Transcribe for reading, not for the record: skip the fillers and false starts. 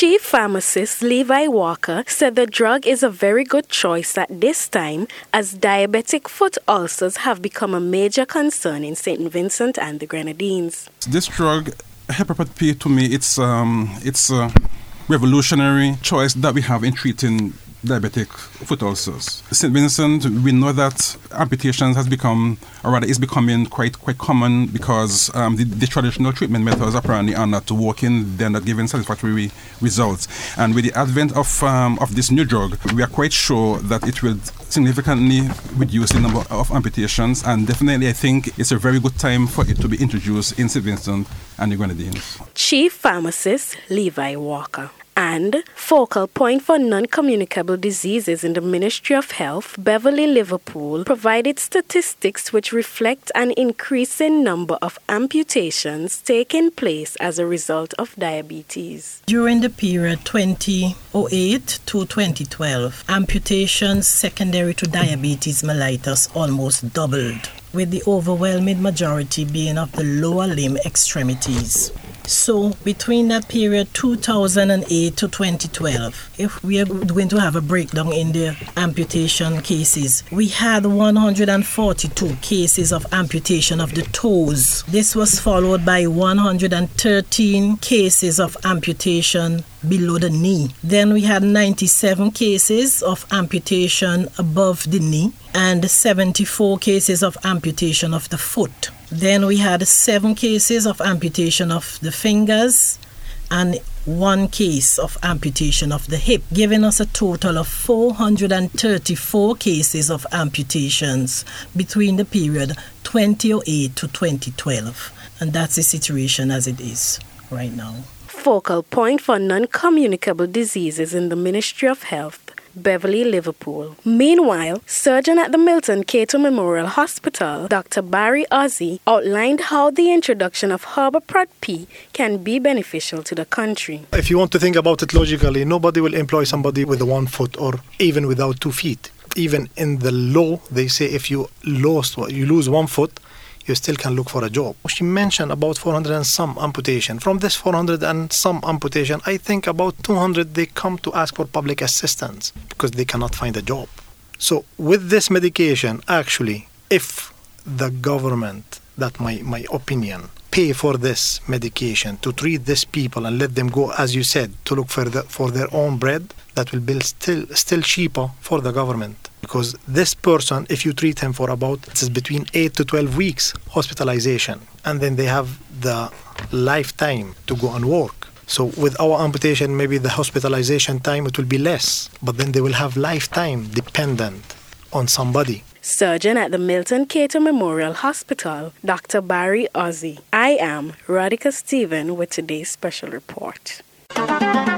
Chief Pharmacist Levi Walker said the drug is a very good choice at this time as diabetic foot ulcers have become a major concern in St. Vincent and the Grenadines. This drug, Heparin P, to me, it's a revolutionary choice that we have in treating diabetic foot ulcers. St. Vincent, we know that amputations is becoming quite common because the traditional treatment methods apparently are not working, they're not giving satisfactory results. And with the advent of this new drug, we are quite sure that it will significantly reduce the number of amputations, and definitely I think it's a very good time for it to be introduced in St. Vincent and the Grenadines. Chief Pharmacist Levi Walker. And focal point for non-communicable diseases in the Ministry of Health, Beverly Liverpool, provided statistics which reflect an increasing number of amputations taking place as a result of diabetes. During the period 2008 to 2012, amputations secondary to diabetes mellitus almost doubled, with the overwhelming majority being of the lower limb extremities. So, between that period 2008 to 2012, if we are going to have a breakdown in the amputation cases, we had 142 cases of amputation of the toes. This was followed by 113 cases of amputation below the knee. Then we had 97 cases of amputation above the knee and 74 cases of amputation of the foot. Then we had 7 cases of amputation of the fingers and 1 case of amputation of the hip, giving us a total of 434 cases of amputations between the period 2008 to 2012. And that's the situation as it is right now. Focal point for non-communicable diseases in the Ministry of Health, Beverly Liverpool. Meanwhile, surgeon at the Milton Cato Memorial Hospital, Dr. Barry Ozzie, outlined how the introduction of Heparin P can be beneficial to the country. If you want to think about it logically, nobody will employ somebody with 1 foot or even without 2 feet. Even in the law, they say if you lose 1 foot, you still can look for a job. She mentioned about 400 and some amputation. From this 400 and some amputation, I think about 200 they come to ask for public assistance because they cannot find a job. So with this medication, actually, if the government, that's my opinion, pay for this medication to treat these people and let them go, as you said, to look for their own bread, that will be still cheaper for the government. Because this person, if you treat him for it's between 8 to 12 weeks hospitalization, and then they have the lifetime to go and work. So with our amputation, maybe the hospitalization time, it will be less, but then they will have lifetime dependent on somebody. Surgeon at the Milton Cato Memorial Hospital, Dr. Barry Ozzie. I am Radhika Stephen with today's special report.